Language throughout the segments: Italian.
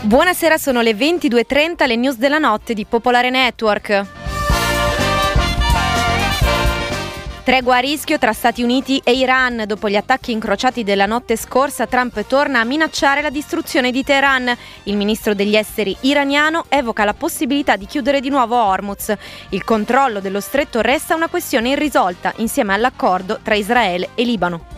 Buonasera, sono le 22:30, le news della notte di Popolare Network. Tregua a rischio tra Stati Uniti e Iran. Dopo gli attacchi incrociati della notte scorsa, Trump torna a minacciare la distruzione di Teheran. Il ministro degli esteri iraniano evoca la possibilità di chiudere di nuovo Hormuz. Il controllo dello stretto resta una questione irrisolta, insieme all'accordo tra Israele e Libano.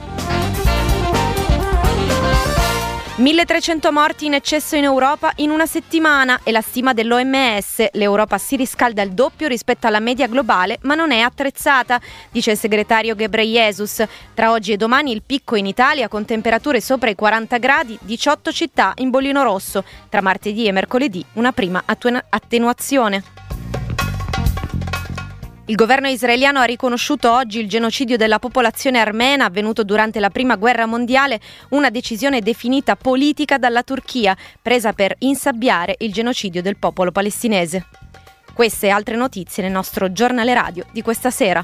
1.300 morti in eccesso in Europa in una settimana è la stima dell'OMS. L'Europa si riscalda il doppio rispetto alla media globale, ma non è attrezzata, dice il segretario Ghebreyesus. Tra oggi e domani il picco in Italia con temperature sopra i 40 gradi, 18 città in bollino rosso. Tra martedì e mercoledì una prima attenuazione. Il governo israeliano ha riconosciuto oggi il genocidio della popolazione armena avvenuto durante la Prima Guerra Mondiale, una decisione definita politica dalla Turchia, presa per insabbiare il genocidio del popolo palestinese. Queste e altre notizie nel nostro giornale radio di questa sera.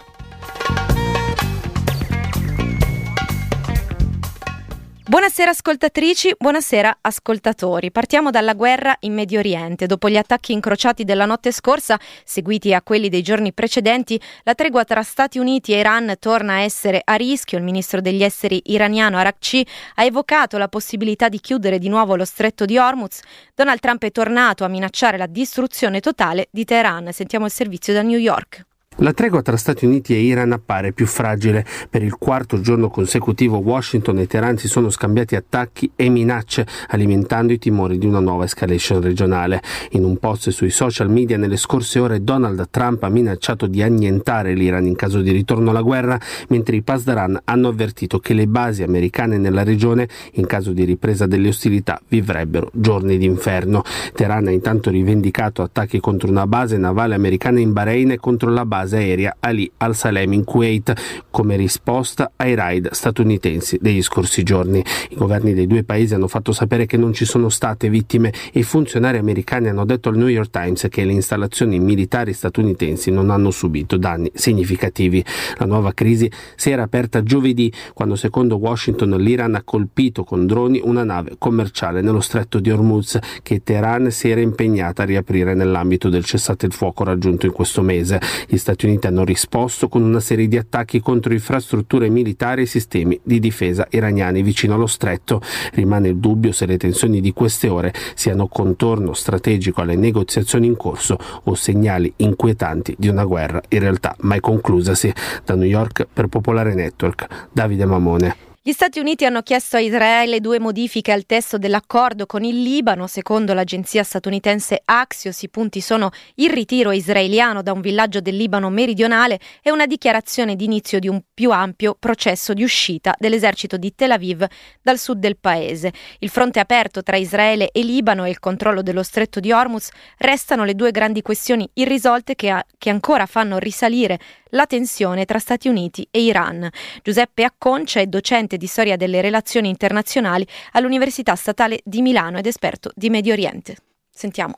Buonasera ascoltatrici, buonasera ascoltatori. Partiamo dalla guerra in Medio Oriente. Dopo gli attacchi incrociati della notte scorsa, seguiti a quelli dei giorni precedenti, la tregua tra Stati Uniti e Iran torna a essere a rischio. Il ministro degli esteri iraniano Araghchi ha evocato la possibilità di chiudere di nuovo lo stretto di Hormuz. Donald Trump è tornato a minacciare la distruzione totale di Teheran. Sentiamo il servizio da New York. La tregua tra Stati Uniti e Iran appare più fragile. Per il quarto giorno consecutivo Washington e Teheran si sono scambiati attacchi e minacce, alimentando i timori di una nuova escalation regionale. In un post sui social media nelle scorse ore Donald Trump ha minacciato di annientare l'Iran in caso di ritorno alla guerra, mentre i Pasdaran hanno avvertito che le basi americane nella regione, in caso di ripresa delle ostilità, vivrebbero giorni d'inferno. Teheran ha intanto rivendicato attacchi contro una base navale americana in Bahrain e contro la base aerea Ali Al-Salem in Kuwait come risposta ai raid statunitensi degli scorsi giorni. I governi dei due paesi hanno fatto sapere che non ci sono state vittime e i funzionari americani hanno detto al New York Times che le installazioni militari statunitensi non hanno subito danni significativi. La nuova crisi si era aperta giovedì quando, secondo Washington, l'Iran ha colpito con droni una nave commerciale nello stretto di Hormuz che Teheran si era impegnata a riaprire nell'ambito del cessate il fuoco raggiunto in questo mese. Gli Stati Uniti hanno risposto con una serie di attacchi contro infrastrutture militari e sistemi di difesa iraniani vicino allo stretto. Rimane il dubbio se le tensioni di queste ore siano contorno strategico alle negoziazioni in corso o segnali inquietanti di una guerra in realtà mai conclusasi. Da New York per Popolare Network, Davide Mamone. Gli Stati Uniti hanno chiesto a Israele 2 modifiche al testo dell'accordo con il Libano. Secondo l'agenzia statunitense Axios, i punti sono il ritiro israeliano da un villaggio del Libano meridionale e una dichiarazione di inizio di un più ampio processo di uscita dell'esercito di Tel Aviv dal sud del paese. Il fronte aperto tra Israele e Libano e il controllo dello stretto di Hormuz restano le 2 grandi questioni irrisolte che ancora fanno risalire la tensione tra Stati Uniti e Iran. Giuseppe Acconcia è docente di storia delle relazioni internazionali all'Università Statale di Milano ed esperto di Medio Oriente. Sentiamo.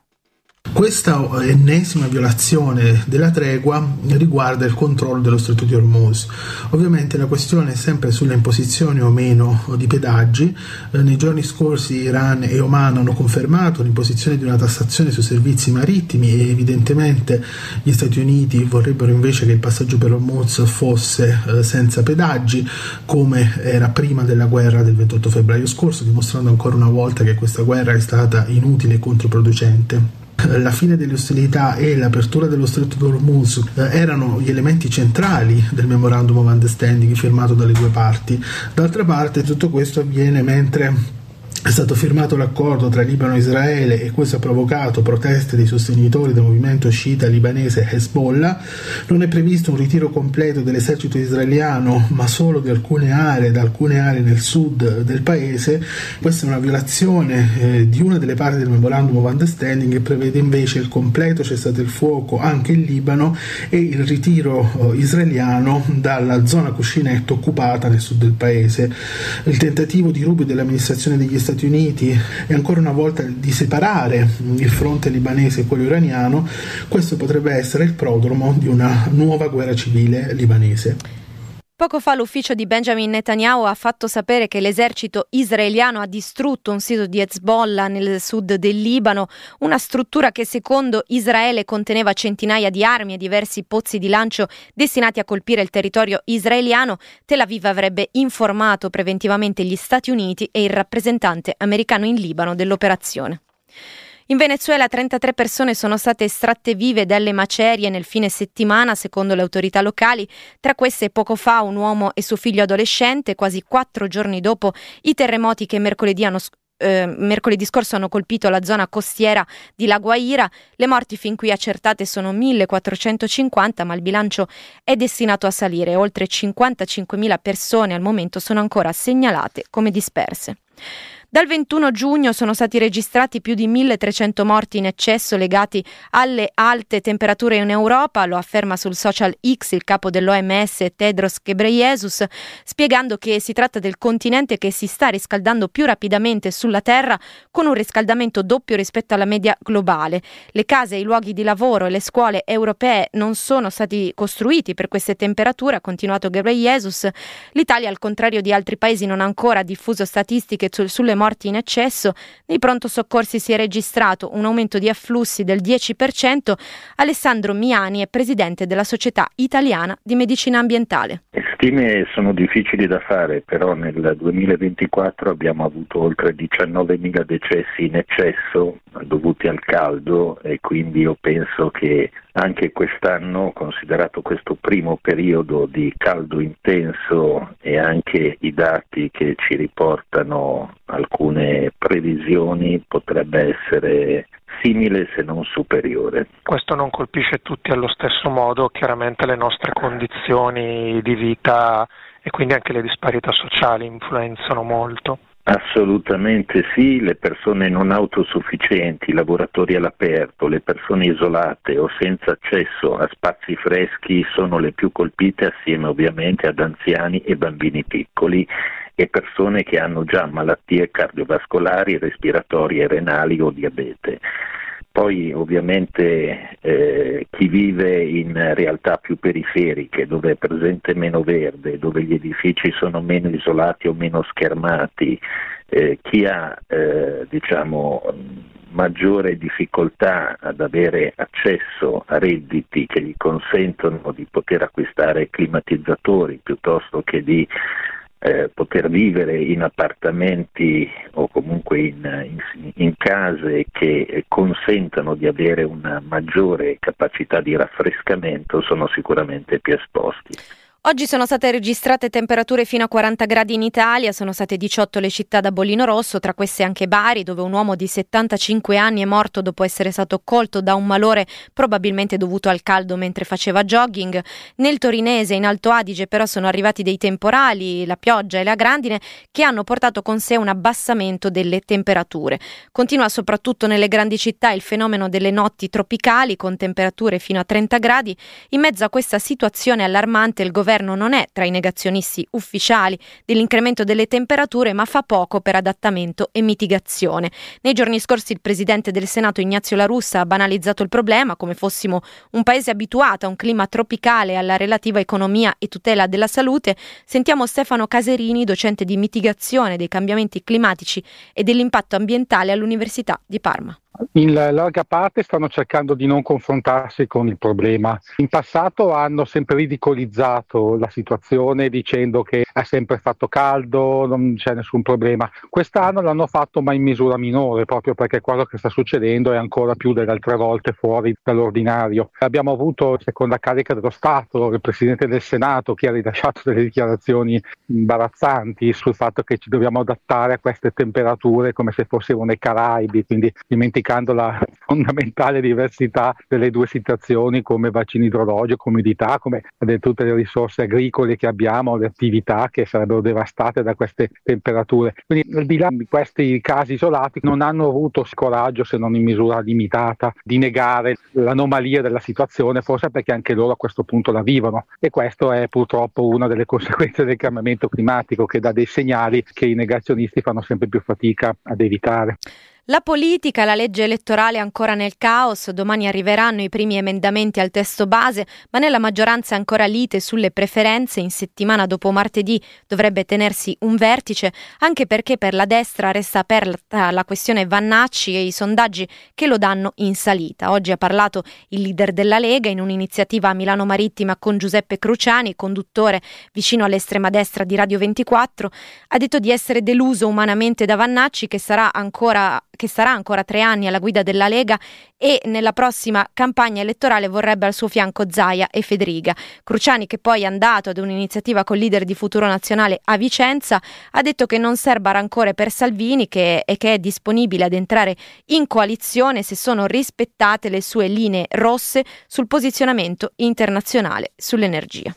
Questa ennesima violazione della tregua riguarda il controllo dello stretto di Hormuz. Ovviamente la questione è sempre sulle imposizioni o meno di pedaggi. Nei giorni scorsi Iran e Oman hanno confermato l'imposizione di una tassazione sui servizi marittimi e evidentemente gli Stati Uniti vorrebbero invece che il passaggio per Hormuz fosse senza pedaggi, come era prima della guerra del 28 febbraio scorso, dimostrando ancora una volta che questa guerra è stata inutile e controproducente. La fine delle ostilità e l'apertura dello stretto di Hormuz erano gli elementi centrali del Memorandum of Understanding firmato dalle 2 parti. D'altra parte tutto questo avviene mentre è stato firmato l'accordo tra Libano e Israele e questo ha provocato proteste dei sostenitori del movimento sciita libanese Hezbollah. Non è previsto un ritiro completo dell'esercito israeliano, ma solo di alcune aree, nel sud del paese. Questa è una violazione di una delle parti del Memorandum of Understanding che prevede invece il completo cessate il fuoco anche in Libano e il ritiro israeliano dalla zona cuscinetto occupata nel sud del paese. Il tentativo di Rubio dell'amministrazione degli Stati Uniti è ancora una volta di separare il fronte libanese e quello iraniano. Questo potrebbe essere il prodromo di una nuova guerra civile libanese. Poco fa l'ufficio di Benjamin Netanyahu ha fatto sapere che l'esercito israeliano ha distrutto un sito di Hezbollah nel sud del Libano, una struttura che secondo Israele conteneva centinaia di armi e diversi pozzi di lancio destinati a colpire il territorio israeliano. Tel Aviv avrebbe informato preventivamente gli Stati Uniti e il rappresentante americano in Libano dell'operazione. In Venezuela 33 persone sono state estratte vive dalle macerie nel fine settimana, secondo le autorità locali. Tra queste poco fa un uomo e suo figlio adolescente, quasi 4 giorni dopo i terremoti che mercoledì scorso hanno colpito la zona costiera di La Guaira. Le morti fin qui accertate sono 1450, ma il bilancio è destinato a salire. Oltre 55.000 persone al momento sono ancora segnalate come disperse. Dal 21 giugno sono stati registrati più di 1.300 morti in eccesso legati alle alte temperature in Europa, lo afferma sul social X il capo dell'OMS Tedros Ghebreyesus, spiegando che si tratta del continente che si sta riscaldando più rapidamente sulla Terra, con un riscaldamento doppio rispetto alla media globale. Le case, i luoghi di lavoro e le scuole europee non sono stati costruiti per queste temperature, ha continuato Ghebreyesus. L'Italia, al contrario di altri paesi, non ha ancora diffuso statistiche sulle morti in eccesso. Nei pronto soccorsi si è registrato un aumento di afflussi del 10%. Alessandro Miani è presidente della Società Italiana di Medicina Ambientale. Le stime sono difficili da fare, però nel 2024 abbiamo avuto oltre 19.000 decessi in eccesso dovuti al caldo, e quindi io penso che anche quest'anno, considerato questo primo periodo di caldo intenso e anche i dati che ci riportano alcune previsioni, potrebbe essere simile se non superiore. Questo non colpisce tutti allo stesso modo, chiaramente le nostre condizioni di vita e quindi anche le disparità sociali influenzano molto. Assolutamente sì, le persone non autosufficienti, i lavoratori all'aperto, le persone isolate o senza accesso a spazi freschi sono le più colpite, assieme ovviamente ad anziani e bambini piccoli e persone che hanno già malattie cardiovascolari, respiratorie, renali o diabete. Poi ovviamente chi vive in realtà più periferiche, dove è presente meno verde, dove gli edifici sono meno isolati o meno schermati, chi ha maggiore difficoltà ad avere accesso a redditi che gli consentono di poter acquistare climatizzatori piuttosto che di poter vivere in appartamenti o comunque in case che consentano di avere una maggiore capacità di raffrescamento, sono sicuramente più esposti. Oggi sono state registrate temperature fino a 40 gradi in Italia, sono state 18 le città da bollino rosso, tra queste anche Bari, dove un uomo di 75 anni è morto dopo essere stato colto da un malore probabilmente dovuto al caldo mentre faceva jogging. Nel Torinese e in Alto Adige però sono arrivati dei temporali, la pioggia e la grandine, che hanno portato con sé un abbassamento delle temperature. Continua soprattutto nelle grandi città il fenomeno delle notti tropicali, con temperature fino a 30 gradi. In mezzo a questa situazione allarmante il governo non è tra i negazionisti ufficiali dell'incremento delle temperature, ma fa poco per adattamento e mitigazione. Nei giorni scorsi il presidente del Senato Ignazio La Russa ha banalizzato il problema come fossimo un paese abituato a un clima tropicale e alla relativa economia e tutela della salute. Sentiamo Stefano Caserini, docente di mitigazione dei cambiamenti climatici e dell'impatto ambientale all'Università di Parma. In larga parte stanno cercando di non confrontarsi con il problema. In passato hanno sempre ridicolizzato la situazione dicendo che ha sempre fatto caldo, non c'è nessun problema. Quest'anno l'hanno fatto ma in misura minore, proprio perché quello che sta succedendo è ancora più delle altre volte fuori dall'ordinario. Abbiamo avuto seconda carica dello Stato, il Presidente del Senato, che ha rilasciato delle dichiarazioni imbarazzanti sul fatto che ci dobbiamo adattare a queste temperature come se fossimo nei Caraibi, quindi dimenticando la fondamentale diversità delle due situazioni come bacino idrologico, umidità, come tutte le risorse agricole che abbiamo, le attività che sarebbero devastate da queste temperature. Quindi al di là di questi casi isolati non hanno avuto coraggio, se non in misura limitata, di negare l'anomalia della situazione, forse perché anche loro a questo punto la vivono, e questo è purtroppo una delle conseguenze del cambiamento climatico, che dà dei segnali che i negazionisti fanno sempre più fatica ad evitare. La politica, la legge elettorale ancora nel caos, domani arriveranno i primi emendamenti al testo base, ma nella maggioranza ancora lite sulle preferenze. In settimana dopo martedì dovrebbe tenersi un vertice, anche perché per la destra resta aperta la questione Vannacci e i sondaggi che lo danno in salita. Oggi ha parlato il leader della Lega in un'iniziativa a Milano Marittima con Giuseppe Cruciani, conduttore vicino all'estrema destra di Radio 24, ha detto di essere deluso umanamente da Vannacci, che sarà ancora 3 anni alla guida della Lega e nella prossima campagna elettorale vorrebbe al suo fianco Zaia e Federica. Cruciani, che poi è andato ad un'iniziativa col leader di Futuro Nazionale a Vicenza, ha detto che non serba rancore per Salvini e che è disponibile ad entrare in coalizione se sono rispettate le sue linee rosse sul posizionamento internazionale sull'energia.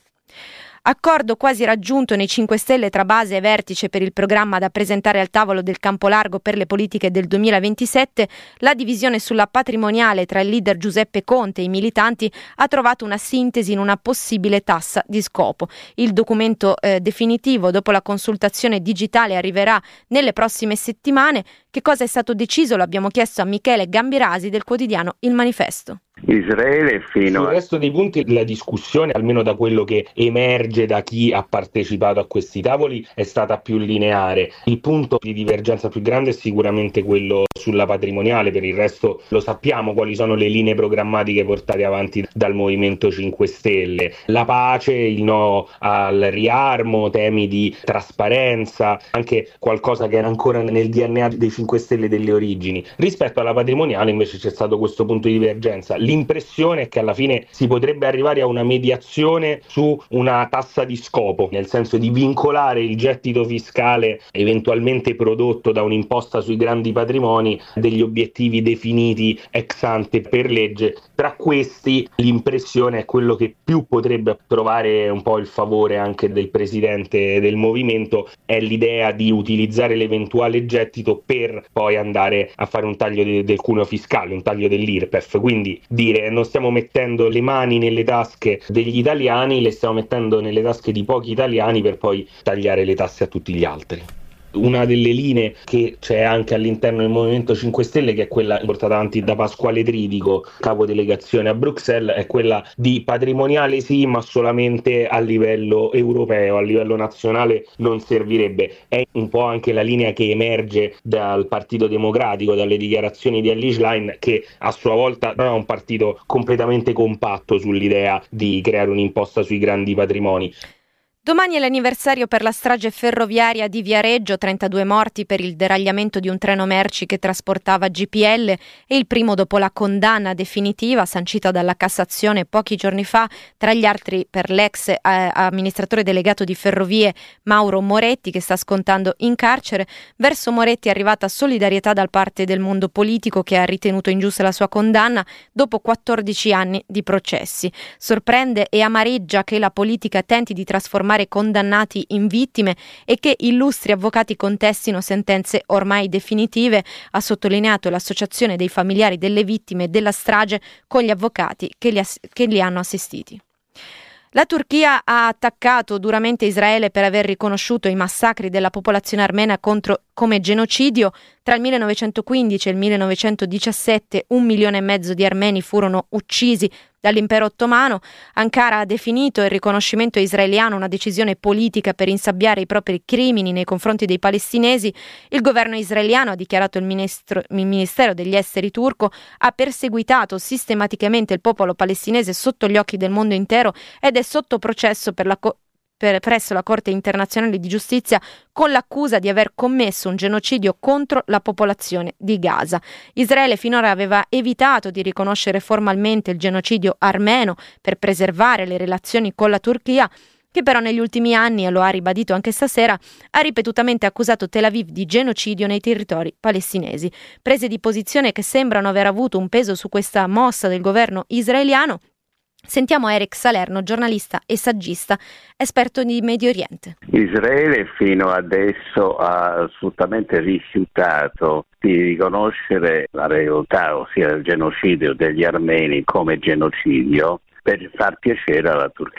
Accordo quasi raggiunto nei 5 Stelle tra base e vertice per il programma da presentare al tavolo del campo largo per le politiche del 2027. La divisione sulla patrimoniale tra il leader Giuseppe Conte e i militanti ha trovato una sintesi in una possibile tassa di scopo. Il documento definitivo dopo la consultazione digitale arriverà nelle prossime settimane. Che cosa è stato deciso? Lo abbiamo chiesto a Michele Gambirasi del quotidiano Il Manifesto. Israele fino sul resto dei punti la discussione, almeno da quello che emerge da chi ha partecipato a questi tavoli, è stata più lineare. Il punto di divergenza più grande è sicuramente quello sulla patrimoniale. Per il resto lo sappiamo quali sono le linee programmatiche portate avanti dal Movimento 5 Stelle: la pace, il no al riarmo, temi di trasparenza, anche qualcosa che era ancora nel DNA dei 5 Stelle delle origini. Rispetto alla patrimoniale invece c'è stato questo punto di divergenza. L'impressione è che alla fine si potrebbe arrivare a una mediazione su una tassa di scopo, nel senso di vincolare il gettito fiscale eventualmente prodotto da un'imposta sui grandi patrimoni degli obiettivi definiti ex ante per legge. Tra questi l'impressione è quello che più potrebbe trovare un po' il favore anche del presidente del movimento, è l'idea di utilizzare l'eventuale gettito per poi andare a fare un taglio del cuneo fiscale, un taglio dell'IRPEF. Quindi dire non stiamo mettendo le mani nelle tasche degli italiani, le stiamo mettendo nelle tasche di pochi italiani per poi tagliare le tasse a tutti gli altri. Una delle linee che c'è anche all'interno del Movimento 5 Stelle, che è quella portata avanti da Pasquale Tridico, capo delegazione a Bruxelles, è quella di patrimoniale sì, ma solamente a livello europeo, a livello nazionale non servirebbe. È un po' anche la linea che emerge dal Partito Democratico, dalle dichiarazioni di Elly Schlein, che a sua volta non è un partito completamente compatto sull'idea di creare un'imposta sui grandi patrimoni. Domani è l'anniversario per la strage ferroviaria di Viareggio, 32 morti per il deragliamento di un treno merci che trasportava GPL e il primo dopo la condanna definitiva sancita dalla Cassazione pochi giorni fa, tra gli altri per l'ex amministratore delegato di Ferrovie Mauro Moretti, che sta scontando in carcere. Verso Moretti è arrivata solidarietà da parte del mondo politico, che ha ritenuto ingiusta la sua condanna dopo 14 anni di processi. Sorprende e amareggia che la politica tenti di trasformare condannati in vittime e che illustri avvocati contestino sentenze ormai definitive, ha sottolineato l'Associazione dei familiari delle vittime della strage con gli avvocati che li hanno assistiti. La Turchia ha attaccato duramente Israele per aver riconosciuto i massacri della popolazione armena come genocidio. Tra il 1915 e il 1917 1,5 milioni di armeni furono uccisi dall'impero ottomano. Ankara ha definito il riconoscimento israeliano una decisione politica per insabbiare i propri crimini nei confronti dei palestinesi. Il governo israeliano, ha dichiarato il Ministero degli Esteri turco, ha perseguitato sistematicamente il popolo palestinese sotto gli occhi del mondo intero ed è sotto processo presso la Corte internazionale di giustizia con l'accusa di aver commesso un genocidio contro la popolazione di Gaza. Israele finora aveva evitato di riconoscere formalmente il genocidio armeno per preservare le relazioni con la Turchia, che però negli ultimi anni, e lo ha ribadito anche stasera, ha ripetutamente accusato Tel Aviv di genocidio nei territori palestinesi. Prese di posizione che sembrano aver avuto un peso su questa mossa del governo israeliano. Sentiamo Eric Salerno, giornalista e saggista, esperto di Medio Oriente. Israele fino adesso ha assolutamente rifiutato di riconoscere la realtà, ossia il genocidio degli armeni, come genocidio per far piacere alla Turchia.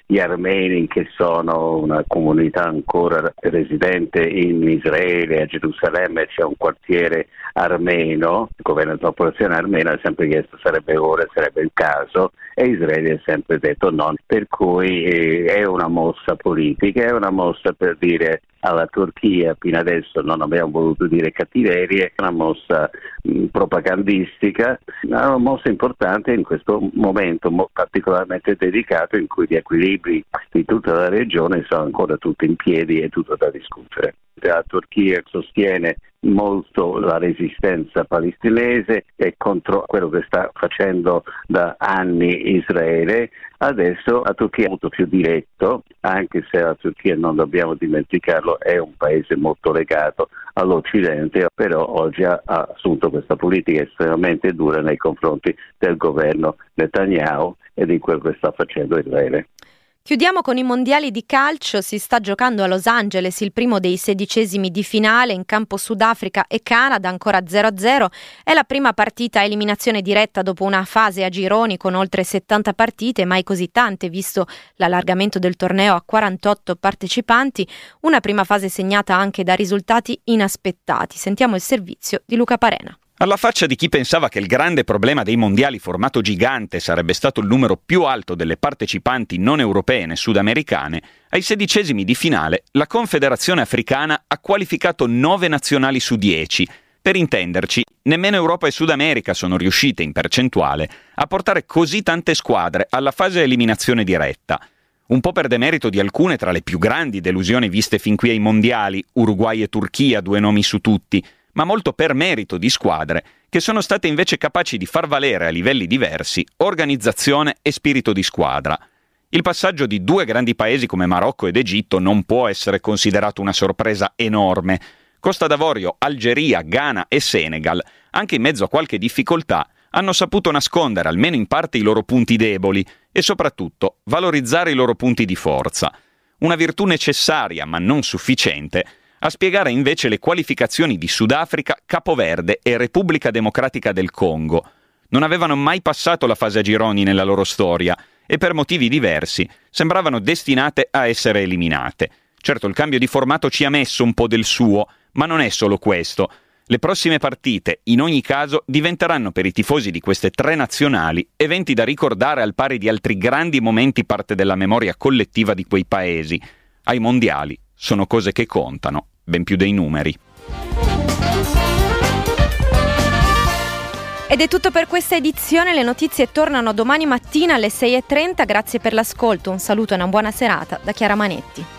gli armeni, che sono una comunità ancora residente in Israele. A Gerusalemme c'è un quartiere armeno, il governo della popolazione armena ha sempre chiesto sarebbe il caso, e Israele ha sempre detto no, per cui è una mossa politica, è una mossa per dire alla Turchia, fino adesso non abbiamo voluto dire cattiverie, una mossa propagandistica, una mossa importante in questo momento particolarmente dedicato in cui gli equilibri di tutta la regione sono ancora tutti in piedi e tutto da discutere. La Turchia sostiene molto la resistenza palestinese e contro quello che sta facendo da anni Israele. Adesso la Turchia è molto più diretto, anche se la Turchia, non dobbiamo dimenticarlo, è un paese molto legato all'Occidente, però oggi ha assunto questa politica estremamente dura nei confronti del governo Netanyahu e di quello che sta facendo Israele. Chiudiamo con i mondiali di calcio. Si sta giocando a Los Angeles il primo dei 16esimi di finale, in campo Sudafrica e Canada, ancora 0-0. È la prima partita a eliminazione diretta dopo una fase a gironi con oltre 70 partite, mai così tante visto l'allargamento del torneo a 48 partecipanti, una prima fase segnata anche da risultati inaspettati. Sentiamo il servizio di Luca Parena. Alla faccia di chi pensava che il grande problema dei mondiali formato gigante sarebbe stato il numero più alto delle partecipanti non europee né sudamericane, ai 16esimi di finale la Confederazione Africana ha qualificato 9 nazionali su 10. Per intenderci, nemmeno Europa e Sud America sono riuscite in percentuale a portare così tante squadre alla fase eliminazione diretta. Un po' per demerito di alcune tra le più grandi delusioni viste fin qui ai mondiali, Uruguay e Turchia, 2 nomi su tutti, ma molto per merito di squadre che sono state invece capaci di far valere a livelli diversi organizzazione e spirito di squadra. Il passaggio di 2 grandi paesi come Marocco ed Egitto non può essere considerato una sorpresa enorme. Costa d'Avorio, Algeria, Ghana e Senegal, anche in mezzo a qualche difficoltà, hanno saputo nascondere almeno in parte i loro punti deboli e soprattutto valorizzare i loro punti di forza. Una virtù necessaria ma non sufficiente a spiegare invece le qualificazioni di Sudafrica, Capoverde e Repubblica Democratica del Congo. Non avevano mai passato la fase a gironi nella loro storia e per motivi diversi sembravano destinate a essere eliminate. Certo, il cambio di formato ci ha messo un po' del suo, ma non è solo questo. Le prossime partite, in ogni caso, diventeranno per i tifosi di queste 3 nazionali eventi da ricordare al pari di altri grandi momenti parte della memoria collettiva di quei paesi. Ai mondiali sono cose che contano, ben più dei numeri. Ed è tutto per questa edizione, le notizie tornano domani mattina alle 6:30, grazie per l'ascolto, un saluto e una buona serata da Chiara Manetti.